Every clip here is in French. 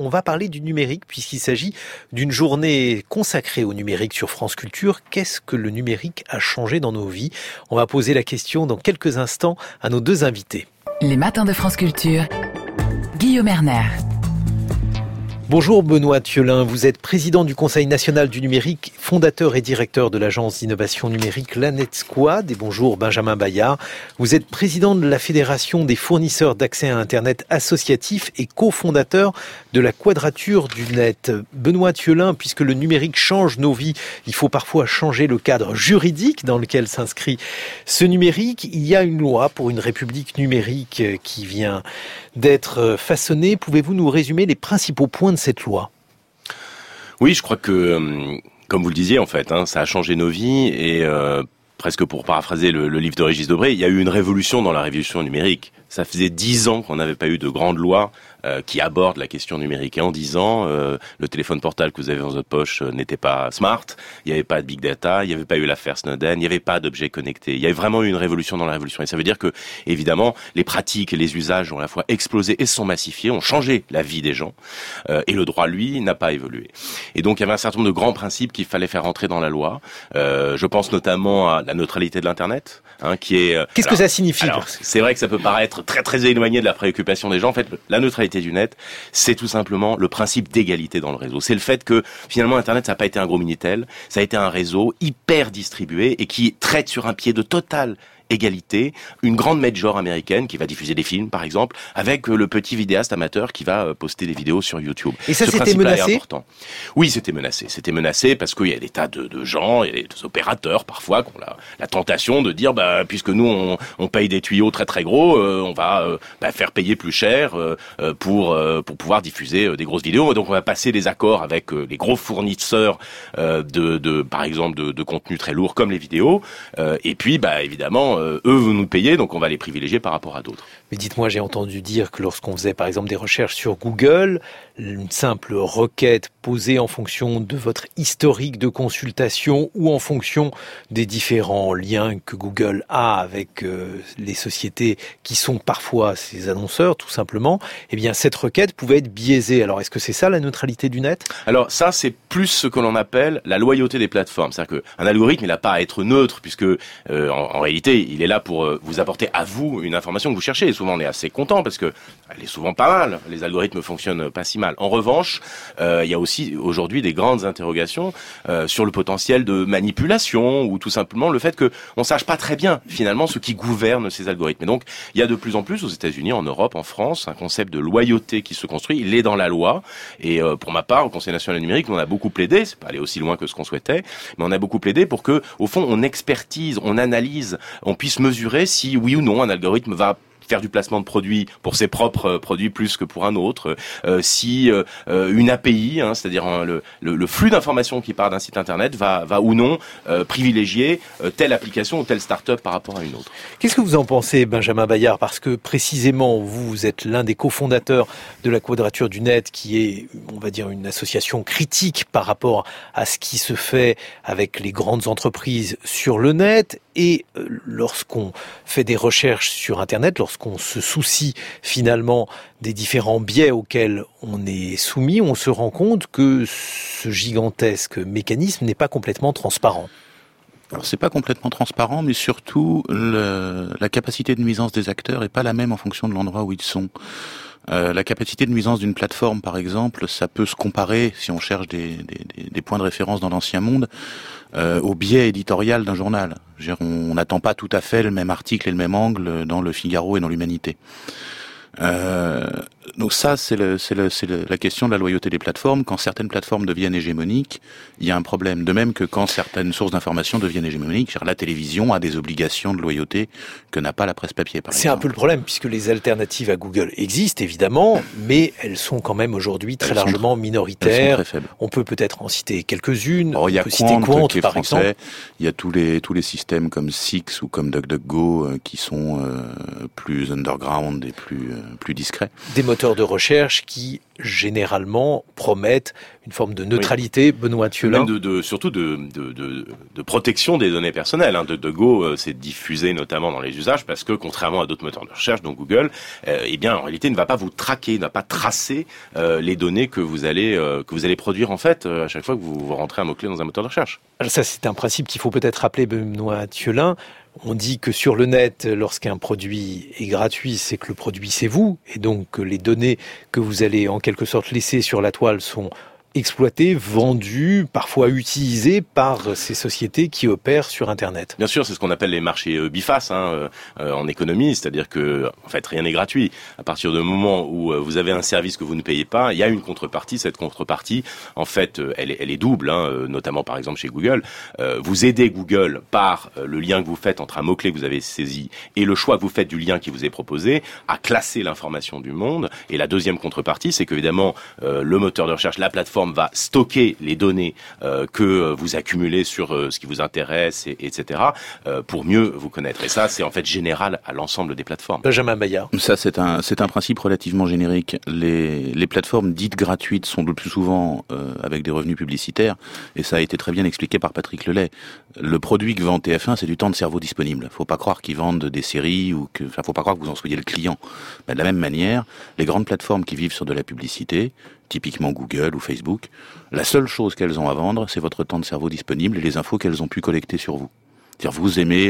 on va parler du numérique puisqu'il s'agit d'une journée consacrée au numérique sur France Culture. Qu'est-ce que le numérique a changé dans nos vies? On va poser la question dans quelques instants à nos deux invités. Les matins de France Culture, Guillaume Erner. Bonjour Benoît Thiolin, vous êtes président du Conseil national du numérique, fondateur et directeur de l'agence d'innovation numérique La Net Squad. Et bonjour Benjamin Bayard, vous êtes président de la Fédération des fournisseurs d'accès à Internet associatifs et cofondateur de la Quadrature du Net. Benoît Thiolin, puisque le numérique change nos vies, il faut parfois changer le cadre juridique dans lequel s'inscrit ce numérique. Il y a une loi pour une république numérique qui vient d'être façonnée. Pouvez-vous nous résumer les principaux points de cette loi? Oui, je crois que, comme vous le disiez en fait, ça a changé nos vies et presque pour paraphraser le livre de Régis Debray, il y a eu une révolution dans la révolution numérique. Ça faisait 10 ans qu'on n'avait pas eu de grande loi qui aborde la question numérique. Et en 10 ans, le téléphone portable que vous avez dans votre poche n'était pas smart, il n'y avait pas de big data, il n'y avait pas eu l'affaire Snowden, il n'y avait pas d'objets connectés. Il y avait vraiment eu une révolution dans la révolution. Et ça veut dire que, évidemment, les pratiques et les usages ont à la fois explosé et se sont massifiés, ont changé la vie des gens. Et le droit, lui, n'a pas évolué. Et donc, il y avait un certain nombre de grands principes qu'il fallait faire entrer dans la loi. Je pense notamment à la neutralité de l'Internet, qui est... Qu'est-ce que ça signifie? C'est vrai que ça peut paraître très très éloigné de la préoccupation des gens. En fait, la neutralité du net, c'est tout simplement le principe d'égalité dans le réseau. C'est le fait que finalement Internet, ça n'a pas été un gros Minitel, ça a été un réseau hyper distribué et qui traite sur un pied de totale égalité une grande major américaine qui va diffuser des films, par exemple, avec le petit vidéaste amateur qui va poster des vidéos sur YouTube. Et ça, c'était menacé? Oui, c'était menacé. C'était menacé parce qu'il y a des tas de gens, et des opérateurs parfois qui ont la tentation de dire, puisque nous on paye des tuyaux très très gros, on va faire payer plus cher pour pouvoir diffuser des grosses vidéos. Donc on va passer des accords avec les gros fournisseurs par exemple de contenus très lourds comme les vidéos. Et puis évidemment eux vont nous payer, donc on va les privilégier par rapport à d'autres. Mais dites-moi, j'ai entendu dire que lorsqu'on faisait par exemple des recherches sur Google, une simple requête posée en fonction de votre historique de consultation ou en fonction des différents liens que Google a avec les sociétés qui sont parfois ses annonceurs, tout simplement, eh bien cette requête pouvait être biaisée. Alors est-ce que c'est ça la neutralité du net? Alors ça, c'est plus ce que l'on appelle la loyauté des plateformes. C'est-à-dire qu'un algorithme, il n'a pas à être neutre, puisque en réalité, il est là pour vous apporter à vous une information que vous cherchez. Et souvent, on est assez content parce que elle est souvent pas mal. Les algorithmes fonctionnent pas si mal. En revanche, il y a aussi aujourd'hui des grandes interrogations sur le potentiel de manipulation ou tout simplement le fait que on sache pas très bien finalement ce qui gouverne ces algorithmes. Et donc, il y a de plus en plus aux États-Unis, en Europe, en France, un concept de loyauté qui se construit. Il est dans la loi. Et pour ma part, au Conseil national du numérique, on a beaucoup plaidé. C'est pas aller aussi loin que ce qu'on souhaitait, mais on a beaucoup plaidé pour que, au fond, on expertise, on analyse, on puisse mesurer si oui ou non un algorithme va faire du placement de produits pour ses propres produits plus que pour un autre, si une API, c'est-à-dire le flux d'informations qui part d'un site internet va ou non privilégier telle application ou telle start-up par rapport à une autre. Qu'est-ce que vous en pensez, Benjamin Bayard? Parce que précisément, vous êtes l'un des cofondateurs de la Quadrature du Net, qui est, on va dire, une association critique par rapport à ce qui se fait avec les grandes entreprises sur le net. Et lorsqu'on fait des recherches sur Internet, lorsqu'on se soucie finalement des différents biais auxquels on est soumis, on se rend compte que ce gigantesque mécanisme n'est pas complètement transparent. Alors c'est pas complètement transparent, mais surtout la capacité de nuisance des acteurs est pas la même en fonction de l'endroit où ils sont. La capacité de nuisance d'une plateforme, par exemple, ça peut se comparer, si on cherche des points de référence dans l'ancien monde, au biais éditorial d'un journal. On n'attend pas tout à fait le même article et le même angle dans le Figaro et dans l'Humanité. Donc ça, c'est la question de la loyauté des plateformes. Quand certaines plateformes deviennent hégémoniques, il y a un problème. De même que quand certaines sources d'information deviennent hégémoniques, la télévision a des obligations de loyauté que n'a pas la presse papier, par exemple. C'est un peu le problème, puisque les alternatives à Google existent, évidemment, mais elles sont quand même aujourd'hui très largement minoritaires. Elles sont très faibles. On peut peut-être en citer quelques-unes. Alors, il y a on peut citer Quant, qui est par français. exemple. Il y a tous les systèmes comme Six ou comme DuckDuckGo qui sont plus underground et plus discrets. Des moteurs de recherche qui, généralement, promettent une forme de neutralité, Benoît Thielin. Même surtout de protection des données personnelles. DuckDuckGo s'est diffusé notamment dans les usages parce que, contrairement à d'autres moteurs de recherche, dont Google, en réalité, ne va pas vous traquer, ne va pas tracer les données que vous allez produire en fait à chaque fois que vous rentrez un mot-clé dans un moteur de recherche. Alors ça, c'est un principe qu'il faut peut-être rappeler, Benoît Thielin. On dit que sur le net, lorsqu'un produit est gratuit, c'est que le produit c'est vous, et donc que les données que vous allez en quelque sorte laisser sur la toile sont exploitées, vendues, parfois utilisées par ces sociétés qui opèrent sur Internet. Bien sûr, c'est ce qu'on appelle les marchés bifaces en économie, c'est-à-dire que en fait rien n'est gratuit. À partir du moment où vous avez un service que vous ne payez pas, il y a une contrepartie. Cette contrepartie, en fait, elle est double, notamment par exemple chez Google. Vous aidez Google par le lien que vous faites entre un mot-clé que vous avez saisi et le choix que vous faites du lien qui vous est proposé à classer l'information du monde. Et la deuxième contrepartie, c'est qu'évidemment le moteur de recherche, la plateforme va stocker les données que vous accumulez sur ce qui vous intéresse, etc., pour mieux vous connaître. Et ça, c'est en fait général à l'ensemble des plateformes. Benjamin Bayard. Ça, c'est un principe relativement générique. Les plateformes dites gratuites sont le plus souvent avec des revenus publicitaires, et ça a été très bien expliqué par Patrick Lelay. Le produit que vend TF1, c'est du temps de cerveau disponible. Faut pas croire qu'ils vendent des séries faut pas croire que vous en soyez le client. De la même manière, les grandes plateformes qui vivent sur de la publicité, typiquement Google ou Facebook, la seule chose qu'elles ont à vendre, c'est votre temps de cerveau disponible et les infos qu'elles ont pu collecter sur vous. C'est-à-dire, vous aimez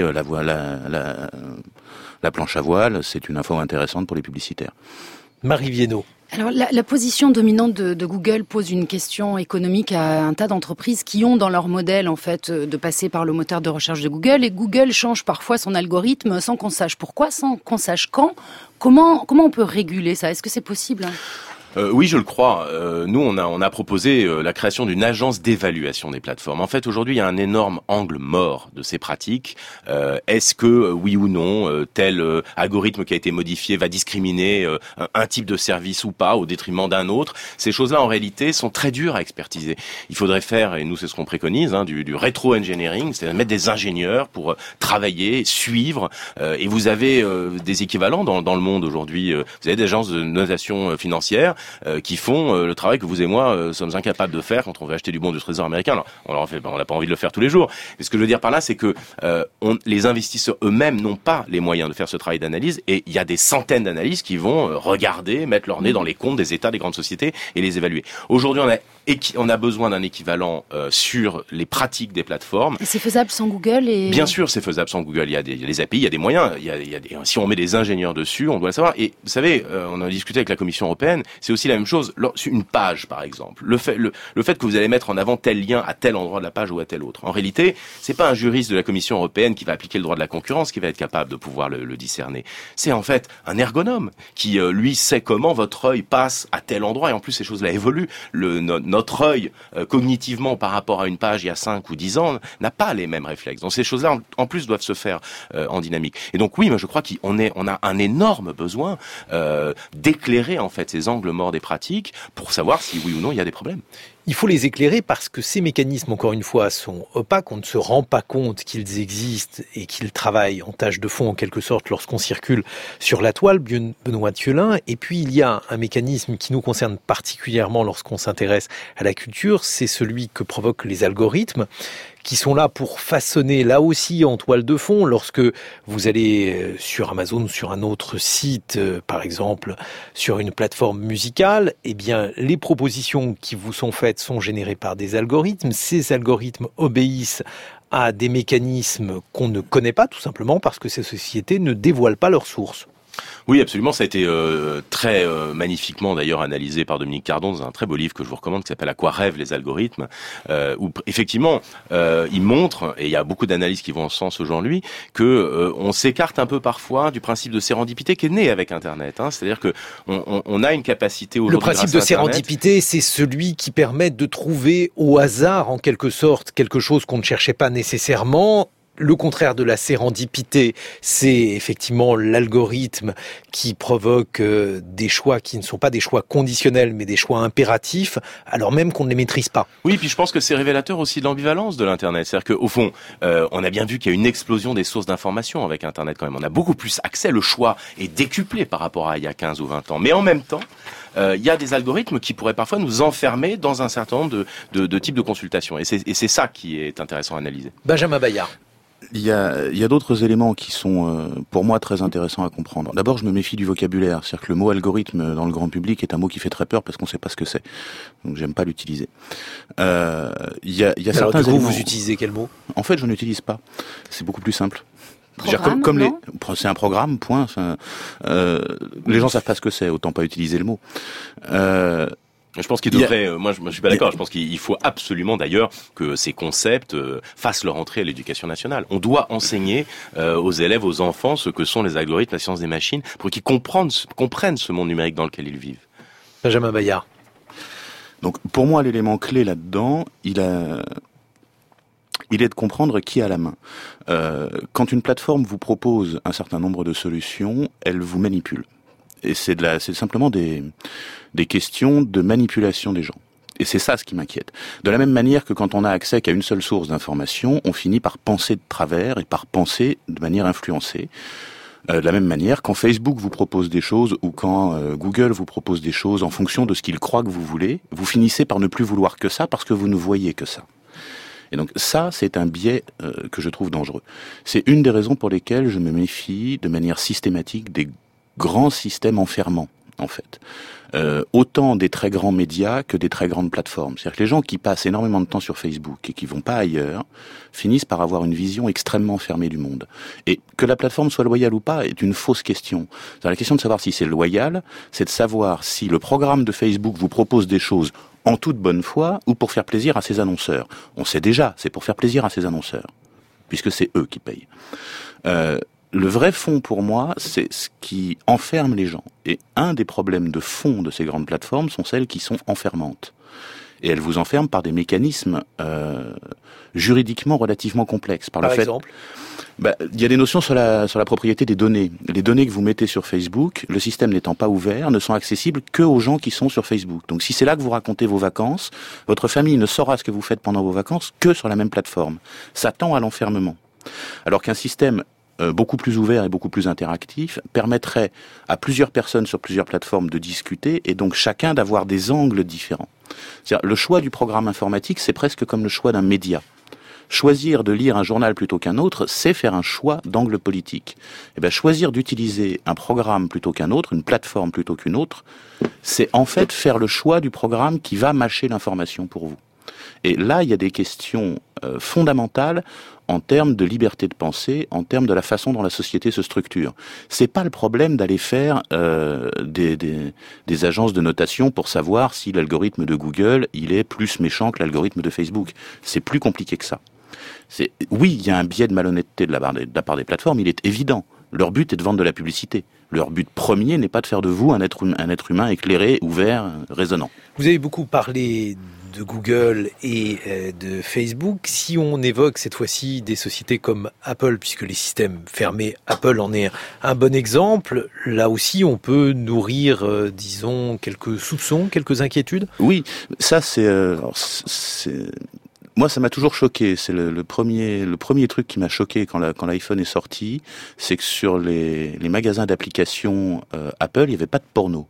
la planche à voile, c'est une info intéressante pour les publicitaires. Marie Viennot. Alors, la position dominante de Google pose une question économique à un tas d'entreprises qui ont dans leur modèle, en fait, de passer par le moteur de recherche de Google. Et Google change parfois son algorithme sans qu'on sache pourquoi, sans qu'on sache quand. Comment on peut réguler ça? Est-ce que c'est possible? Oui, je le crois. Nous, on a proposé la création d'une agence d'évaluation des plateformes. En fait, aujourd'hui, il y a un énorme angle mort de ces pratiques. Est-ce que, oui ou non, tel algorithme qui a été modifié va discriminer un type de service ou pas au détriment d'un autre? Ces choses-là, en réalité, sont très dures à expertiser. Il faudrait faire, et nous, c'est ce qu'on préconise, du rétro-engineering, c'est-à-dire mettre des ingénieurs pour travailler, suivre. Et vous avez des équivalents dans le monde aujourd'hui. Vous avez des agences de notation financière qui font le travail que vous et moi sommes incapables de faire quand on veut acheter du bon du trésor américain. Alors, on n'a pas envie de le faire tous les jours. Mais ce que je veux dire par là, c'est que les investisseurs eux-mêmes n'ont pas les moyens de faire ce travail d'analyse, et il y a des centaines d'analyses qui vont regarder, mettre leur nez dans les comptes des États, des grandes sociétés et les évaluer. Aujourd'hui, on a besoin d'un équivalent sur les pratiques des plateformes. Et c'est faisable sans Google Bien sûr, c'est faisable sans Google. Il y a des API, il y a des moyens. Si on met des ingénieurs dessus, on doit le savoir. Et vous savez, on a discuté avec la Commission européenne. C'est aussi la même chose. Une page, par exemple. Le fait que vous allez mettre en avant tel lien à tel endroit de la page ou à tel autre. En réalité, c'est pas un juriste de la Commission européenne qui va appliquer le droit de la concurrence qui va être capable de pouvoir le discerner. C'est en fait un ergonome qui, lui, sait comment votre œil passe à tel endroit. Et en plus, ces choses-là évoluent. Notre œil, cognitivement, par rapport à une page il y a 5 ou 10 ans, n'a pas les mêmes réflexes. Donc ces choses-là, en plus, doivent se faire en dynamique. Et donc oui, moi je crois qu'on a un énorme besoin d'éclairer en fait ces angles morts des pratiques pour savoir si oui ou non il y a des problèmes. Il faut les éclairer parce que ces mécanismes, encore une fois, sont opaques. On ne se rend pas compte qu'ils existent et qu'ils travaillent en tâche de fond, en quelque sorte, lorsqu'on circule sur la toile, Benoît Thielin. Et puis, il y a un mécanisme qui nous concerne particulièrement lorsqu'on s'intéresse à la culture, c'est celui que provoquent les algorithmes, qui sont là pour façonner, là aussi, en toile de fond. Lorsque vous allez sur Amazon ou sur un autre site, par exemple, sur une plateforme musicale, eh bien, les propositions qui vous sont faites sont générées par des algorithmes. Ces algorithmes obéissent à des mécanismes qu'on ne connaît pas, tout simplement parce que ces sociétés ne dévoilent pas leurs sources. Oui, absolument. Ça a été très magnifiquement d'ailleurs analysé par Dominique Cardon dans un très beau livre que je vous recommande qui s'appelle « À quoi rêvent les algorithmes ?» où effectivement, il montre, et il y a beaucoup d'analyses qui vont en ce sens aujourd'hui, que on s'écarte un peu parfois du principe de sérendipité qui est né avec Internet. C'est-à-dire que on a une capacité aujourd'hui. Le principe de sérendipité, c'est celui qui permet de trouver au hasard, en quelque sorte, quelque chose qu'on ne cherchait pas nécessairement, le contraire de la sérendipité, c'est effectivement l'algorithme qui provoque des choix qui ne sont pas des choix conditionnels, mais des choix impératifs, alors même qu'on ne les maîtrise pas. Oui, puis je pense que c'est révélateur aussi de l'ambivalence de l'Internet. C'est-à-dire qu'au fond, on a bien vu qu'il y a une explosion des sources d'information avec Internet quand même. On a beaucoup plus accès, le choix est décuplé par rapport à il y a 15 ou 20 ans. Mais en même temps, il y a des algorithmes qui pourraient parfois nous enfermer dans un certain nombre de types de consultations. Et c'est ça qui est intéressant à analyser. Benjamin Bayard. Il y a d'autres éléments qui sont pour moi très intéressants à comprendre. D'abord, je me méfie du vocabulaire, c'est-à-dire que le mot algorithme dans le grand public est un mot qui fait très peur parce qu'on ne sait pas ce que c'est. Donc j'aime pas l'utiliser. Il y a Alors, certains du coup, éléments. vous utilisez quel mot ? En fait, je n'utilise pas. C'est beaucoup plus simple. Programme, comme non ? c'est un programme, point. Enfin, les gens savent pas ce que c'est, autant pas utiliser le mot. Je pense qu'il devrait, moi je suis pas d'accord, je pense qu'il faut absolument d'ailleurs que ces concepts fassent leur entrée à l'éducation nationale. On doit enseigner aux élèves, aux enfants ce que sont les algorithmes, la science des machines, pour qu'ils comprennent ce monde numérique dans lequel ils vivent. Benjamin Bayard. Donc pour moi, l'élément clé là-dedans, il est de comprendre qui a la main. Quand une plateforme vous propose un certain nombre de solutions, elle vous manipule. Et c'est simplement des questions de manipulation des gens. Et c'est ça ce qui m'inquiète. De la même manière que quand on a accès qu'à une seule source d'information, on finit par penser de travers et par penser de manière influencée. De la même manière, quand Facebook vous propose des choses ou quand Google vous propose des choses en fonction de ce qu'il croit que vous voulez, vous finissez par ne plus vouloir que ça parce que vous ne voyez que ça. Et donc ça, c'est un biais que je trouve dangereux. C'est une des raisons pour lesquelles je me méfie de manière systématique des grands systèmes enfermants, en fait. Autant des très grands médias que des très grandes plateformes. C'est-à-dire que les gens qui passent énormément de temps sur Facebook et qui vont pas ailleurs finissent par avoir une vision extrêmement fermée du monde. Et que la plateforme soit loyale ou pas est une fausse question. C'est-à-dire la question de savoir si c'est loyal, c'est de savoir si le programme de Facebook vous propose des choses en toute bonne foi ou pour faire plaisir à ses annonceurs. On sait déjà, c'est pour faire plaisir à ses annonceurs, puisque c'est eux qui payent. Le vrai fond pour moi, c'est ce qui enferme les gens. Et un des problèmes de fond de ces grandes plateformes sont celles qui sont enfermantes. Et elles vous enferment par des mécanismes juridiquement relativement complexes. Par exemple, il y a des notions sur la propriété des données. Les données que vous mettez sur Facebook, le système n'étant pas ouvert, ne sont accessibles que aux gens qui sont sur Facebook. Donc si c'est là que vous racontez vos vacances, votre famille ne saura ce que vous faites pendant vos vacances que sur la même plateforme. Ça tend à l'enfermement. Alors qu'un système beaucoup plus ouvert et beaucoup plus interactif permettrait à plusieurs personnes sur plusieurs plateformes de discuter et donc chacun d'avoir des angles différents. C'est-à-dire, le choix du programme informatique, c'est presque comme le choix d'un média. Choisir de lire un journal plutôt qu'un autre, c'est faire un choix d'angle politique. Et bien, choisir d'utiliser un programme plutôt qu'un autre, une plateforme plutôt qu'une autre, c'est en fait faire le choix du programme qui va mâcher l'information pour vous. Et là, il y a des questions fondamentales en termes de liberté de pensée, en termes de la façon dont la société se structure. C'est pas le problème d'aller faire des agences de notation pour savoir si l'algorithme de Google, il est plus méchant que l'algorithme de Facebook. C'est plus compliqué que ça. Oui, il y a un biais de malhonnêteté de la part des plateformes, il est évident. Leur but est de vendre de la publicité. Leur but premier n'est pas de faire de vous un être humain éclairé, ouvert, raisonnant. Vous avez beaucoup parlé de Google et de Facebook. Si on évoque cette fois-ci des sociétés comme Apple, puisque les systèmes fermés, Apple en est un bon exemple, là aussi on peut nourrir, disons, quelques soupçons, quelques inquiétudes. Oui, ça c'est moi, ça m'a toujours choqué. C'est le premier truc qui m'a choqué quand l'iPhone est sorti, c'est que sur les magasins d'applications Apple, il n'y avait pas de porno.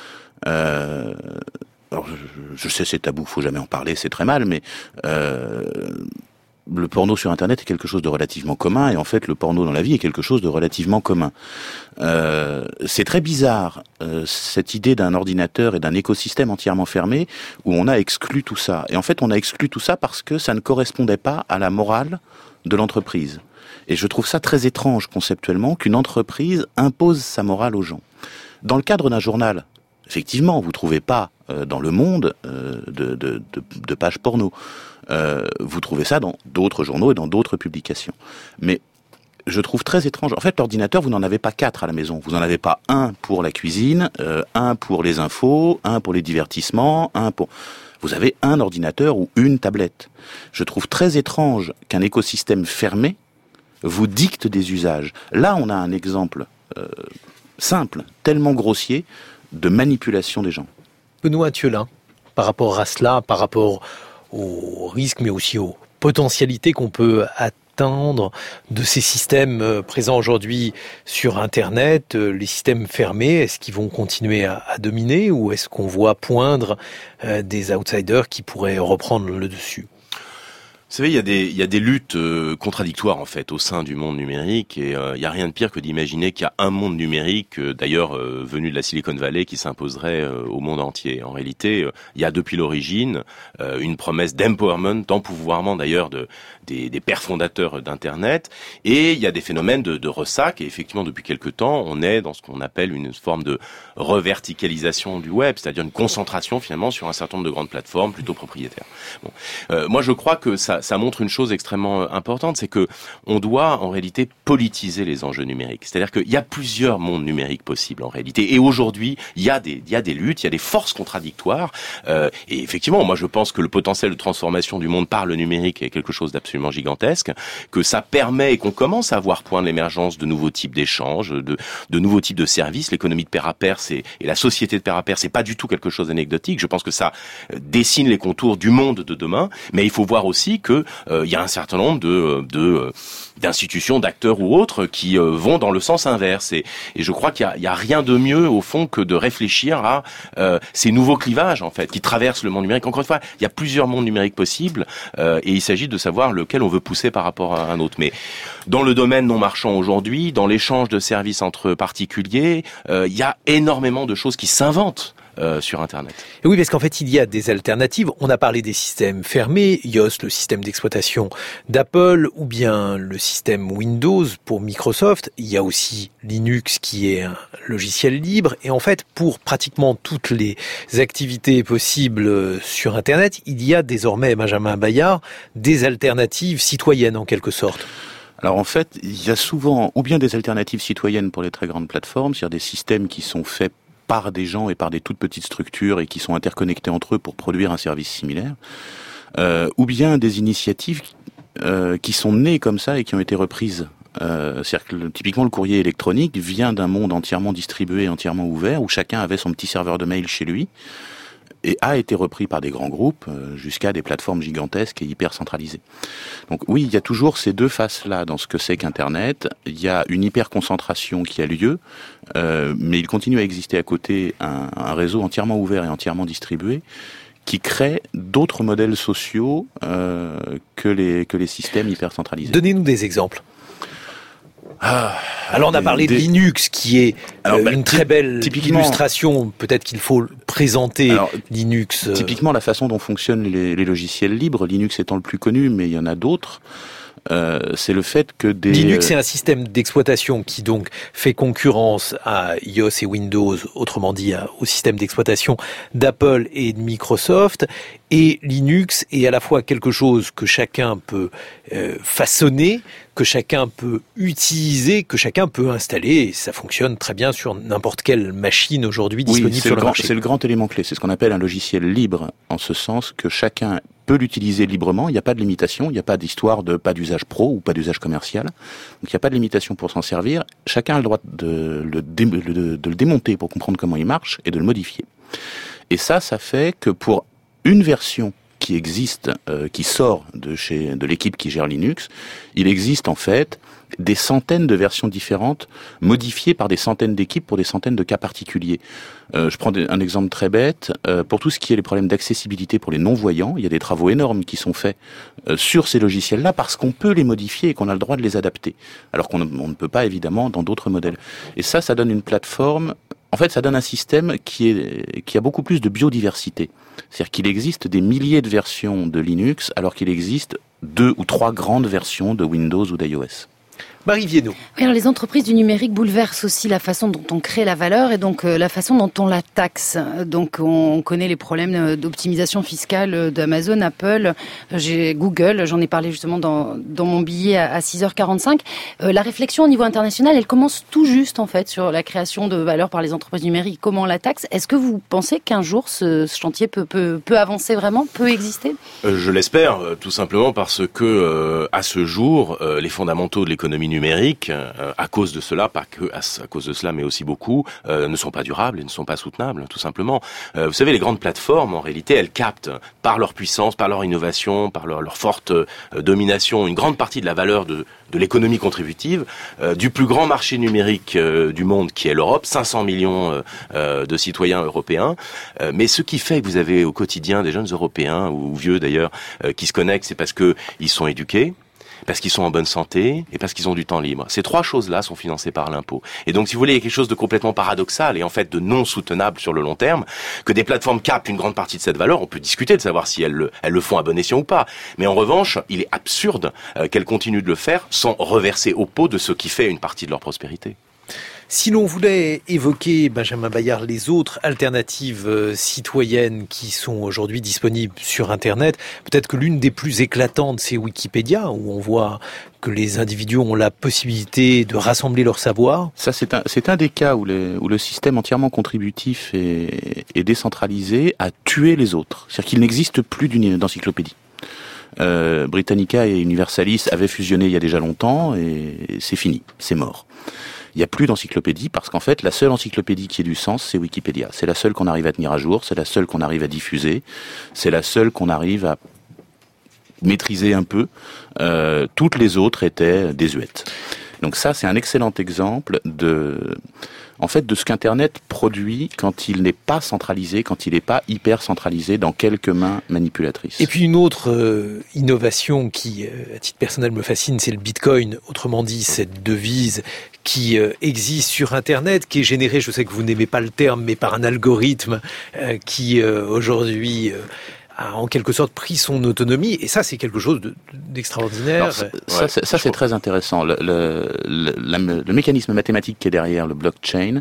Alors, je sais, c'est tabou, faut jamais en parler, c'est très mal, mais le porno sur Internet est quelque chose de relativement commun, et en fait, le porno dans la vie est quelque chose de relativement commun. C'est très bizarre, cette idée d'un ordinateur et d'un écosystème entièrement fermé, où on a exclu tout ça. Et en fait, on a exclu tout ça parce que ça ne correspondait pas à la morale de l'entreprise. Et je trouve ça très étrange, conceptuellement, qu'une entreprise impose sa morale aux gens. Dans le cadre d'un journal, effectivement, vous trouvez pas dans Le Monde de pages porno. Vous trouvez ça dans d'autres journaux et dans d'autres publications. Mais je trouve très étrange. En fait, l'ordinateur, vous n'en avez pas 4 à la maison. Vous n'en avez pas un pour la cuisine, un pour les infos, un pour les divertissements, Vous avez un ordinateur ou une tablette. Je trouve très étrange qu'un écosystème fermé vous dicte des usages. Là, on a un exemple simple, tellement grossier, de manipulation des gens. Benoît Thielin, par rapport à cela, par rapport aux risques, mais aussi aux potentialités qu'on peut attendre de ces systèmes présents aujourd'hui sur Internet, les systèmes fermés, est-ce qu'ils vont continuer à dominer ou est-ce qu'on voit poindre des outsiders qui pourraient reprendre le dessus ? Vous savez, il y a des luttes contradictoires en fait au sein du monde numérique et il y a rien de pire que d'imaginer qu'il y a un monde numérique, d'ailleurs venu de la Silicon Valley, qui s'imposerait au monde entier. En réalité, il y a depuis l'origine une promesse d'empowerment, d'empouvoirment d'ailleurs des pères fondateurs d'Internet, et il y a des phénomènes de ressac. Et effectivement, depuis quelque temps, on est dans ce qu'on appelle une forme de reverticalisation du web, c'est-à-dire une concentration finalement sur un certain nombre de grandes plateformes plutôt propriétaires. Bon. Moi, je crois que ça montre une chose extrêmement importante, c'est que on doit en réalité politiser les enjeux numériques. C'est-à-dire qu'il y a plusieurs mondes numériques possibles en réalité. Et aujourd'hui, il y a des luttes, il y a des forces contradictoires. Et effectivement, moi je pense que le potentiel de transformation du monde par le numérique est quelque chose d'absolument gigantesque, que ça permet et qu'on commence à voir poindre l'émergence de nouveaux types d'échanges, de nouveaux types de services. L'économie de pair à pair, et la société de pair à pair, c'est pas du tout quelque chose d'anecdotique. Je pense que ça dessine les contours du monde de demain, mais il faut voir aussi que il y a un certain nombre d'institutions, d'acteurs ou autres qui vont dans le sens inverse. Et je crois qu'il y a rien de mieux au fond que de réfléchir à ces nouveaux clivages en fait qui traversent le monde numérique. Encore une fois, il y a plusieurs mondes numériques possibles et il s'agit de savoir lequel on veut pousser par rapport à un autre. Mais dans le domaine non marchand aujourd'hui, dans l'échange de services entre particuliers, il y a énormément de choses qui s'inventent sur Internet. Et oui, parce qu'en fait, il y a des alternatives. On a parlé des systèmes fermés, iOS, le système d'exploitation d'Apple, ou bien le système Windows pour Microsoft. Il y a aussi Linux qui est un logiciel libre. Et en fait, pour pratiquement toutes les activités possibles sur Internet, il y a désormais, Benjamin Bayart, des alternatives citoyennes en quelque sorte. Alors en fait, il y a souvent ou bien des alternatives citoyennes pour les très grandes plateformes, c'est-à-dire des systèmes qui sont faits par des gens et par des toutes petites structures et qui sont interconnectés entre eux pour produire un service similaire, ou bien des initiatives qui sont nées comme ça et qui ont été reprises. C'est-à-dire que typiquement le courrier électronique vient d'un monde entièrement distribué, entièrement ouvert, où chacun avait son petit serveur de mail chez lui, et a été repris par des grands groupes jusqu'à des plateformes gigantesques et hyper centralisées. Donc oui, il y a toujours ces deux faces-là dans ce que c'est qu'Internet. Il y a une hyper concentration qui a lieu, mais il continue à exister à côté un réseau entièrement ouvert et entièrement distribué qui crée d'autres modèles sociaux que les systèmes hyper centralisés. Donnez-nous des exemples. Alors on a parlé de Linux qui est une très belle illustration, peut-être qu'il faut présenter Linux. Typiquement la façon dont fonctionnent les logiciels libres, Linux étant le plus connu, mais il y en a d'autres. C'est le fait que Linux est un système d'exploitation qui donc fait concurrence à iOS et Windows, autrement dit au système d'exploitation d'Apple et de Microsoft. Et Linux est à la fois quelque chose que chacun peut façonner, que chacun peut utiliser, que chacun peut installer. Et ça fonctionne très bien sur n'importe quelle machine aujourd'hui disponible sur le marché. C'est le grand élément clé. C'est ce qu'on appelle un logiciel libre, en ce sens que chacun peut l'utiliser librement. Il n'y a pas de limitation. Il n'y a pas d'histoire de pas d'usage pro ou pas d'usage commercial. Donc il n'y a pas de limitation pour s'en servir. Chacun a le droit de le démonter pour comprendre comment il marche et de le modifier. Et ça fait que pour une version qui existe, qui sort de l'équipe qui gère Linux, il existe en fait des centaines de versions différentes modifiées par des centaines d'équipes pour des centaines de cas particuliers. Je prends un exemple très bête. Pour tout ce qui est les problèmes d'accessibilité pour les non-voyants, il y a des travaux énormes qui sont faits sur ces logiciels-là parce qu'on peut les modifier et qu'on a le droit de les adapter, alors qu'on ne peut pas évidemment dans d'autres modèles. Et ça donne une plateforme. En fait, ça donne un système qui a beaucoup plus de biodiversité. C'est-à-dire qu'il existe des milliers de versions de Linux, alors qu'il existe 2 ou 3 grandes versions de Windows ou d'iOS. Marie Viennot. Oui, alors les entreprises du numérique bouleversent aussi la façon dont on crée la valeur et donc la façon dont on la taxe. Donc on connaît les problèmes d'optimisation fiscale d'Amazon, Apple, Google, j'en ai parlé justement dans mon billet à 6h45. La réflexion au niveau international, elle commence tout juste en fait sur la création de valeur par les entreprises numériques, comment on la taxe. Est-ce que vous pensez qu'un jour ce chantier peut avancer vraiment, peut exister ? Je l'espère, tout simplement parce que à ce jour, les fondamentaux de l'économie numérique, à cause de cela, pas que à cause de cela, mais aussi beaucoup, ne sont pas durables et ne sont pas soutenables, tout simplement. Vous savez, les grandes plateformes, en réalité, elles captent par leur puissance, par leur innovation, par leur forte domination, une grande partie de la valeur de l'économie contributive, du plus grand marché numérique du monde, qui est l'Europe, 500 millions de citoyens européens. Mais ce qui fait que vous avez au quotidien des jeunes Européens, ou vieux d'ailleurs, qui se connectent, c'est parce que ils sont éduqués, parce qu'ils sont en bonne santé et parce qu'ils ont du temps libre. Ces trois choses-là sont financées par l'impôt. Et donc, si vous voulez, il y a quelque chose de complètement paradoxal et en fait de non soutenable sur le long terme, que des plateformes captent une grande partie de cette valeur. On peut discuter de savoir si elles le font à bon escient ou pas. Mais en revanche, il est absurde qu'elles continuent de le faire sans reverser au pot de ce qui fait une partie de leur prospérité. Si l'on voulait évoquer, Benjamin Bayart, les autres alternatives citoyennes qui sont aujourd'hui disponibles sur Internet, peut-être que l'une des plus éclatantes, c'est Wikipédia, où on voit que les individus ont la possibilité de rassembler leur savoir. Ça, c'est un des cas où le système entièrement contributif et décentralisé a tué les autres. C'est-à-dire qu'il n'existe plus d'encyclopédie. Britannica et Universalis avaient fusionné il y a déjà longtemps et c'est fini, c'est mort. Il n'y a plus d'encyclopédie parce qu'en fait, la seule encyclopédie qui ait du sens, c'est Wikipédia. C'est la seule qu'on arrive à tenir à jour, c'est la seule qu'on arrive à diffuser, c'est la seule qu'on arrive à maîtriser un peu. Toutes les autres étaient désuètes. Donc ça, c'est un excellent exemple de ce qu'Internet produit quand il n'est pas centralisé, quand il n'est pas hyper centralisé dans quelques mains manipulatrices. Et puis une autre innovation qui, à titre personnel, me fascine, c'est le Bitcoin. Autrement dit, cette devise qui existe sur Internet, qui est générée, je sais que vous n'aimez pas le terme, mais par un algorithme qui aujourd'hui a en quelque sorte pris son autonomie, et ça c'est quelque chose d'extraordinaire. Alors, ça c'est très intéressant. Le mécanisme mathématique qui est derrière le blockchain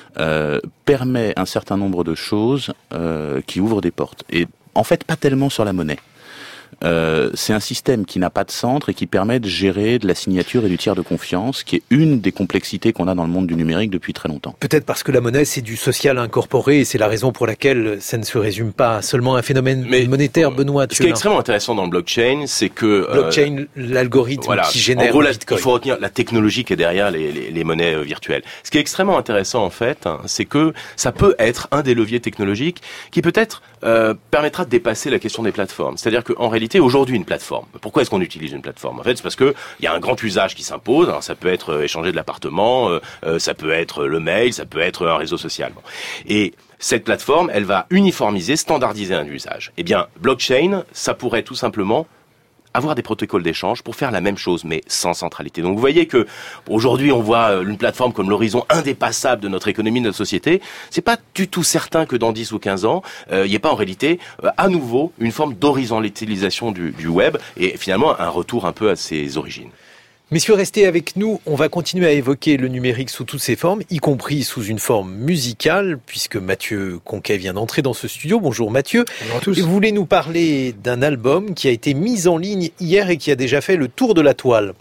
permet un certain nombre de choses qui ouvrent des portes. Et en fait, pas tellement sur la monnaie. C'est un système qui n'a pas de centre et qui permet de gérer de la signature et du tiers de confiance, qui est une des complexités qu'on a dans le monde du numérique depuis très longtemps. Peut-être parce que la monnaie, c'est du social incorporé, et c'est la raison pour laquelle ça ne se résume pas seulement à un phénomène monétaire, Benoît. Ce qui est extrêmement intéressant dans le blockchain, c'est que... Blockchain, l'algorithme qui génère en gros, le Bitcoin. Il faut retenir la technologie qui est derrière les monnaies virtuelles. Ce qui est extrêmement intéressant, en fait, c'est que ça peut être un des leviers technologiques qui peut-être permettra de dépasser la question des plateformes. C'est-à-dire qu'en réalité, aujourd'hui, une plateforme. Pourquoi est-ce qu'on utilise une plateforme ? En fait, c'est parce que il y a un grand usage qui s'impose. Alors, ça peut être échanger de l'appartement, ça peut être le mail, ça peut être un réseau social. Et cette plateforme, elle va uniformiser, standardiser un usage. Eh bien, blockchain, ça pourrait tout simplement avoir des protocoles d'échange pour faire la même chose, mais sans centralité. Donc vous voyez que aujourd'hui on voit une plateforme comme l'horizon indépassable de notre économie, de notre société. C'est pas du tout certain que dans 10 ou 15 ans, il n'y ait pas en réalité à nouveau une forme d'horizontalisation du web et finalement un retour un peu à ses origines. Messieurs, restez avec nous. On va continuer à évoquer le numérique sous toutes ses formes, y compris sous une forme musicale, puisque Mathieu Conquet vient d'entrer dans ce studio. Bonjour Mathieu. Bonjour à tous. Et vous voulez nous parler d'un album qui a été mis en ligne hier et qui a déjà fait le tour de la toile.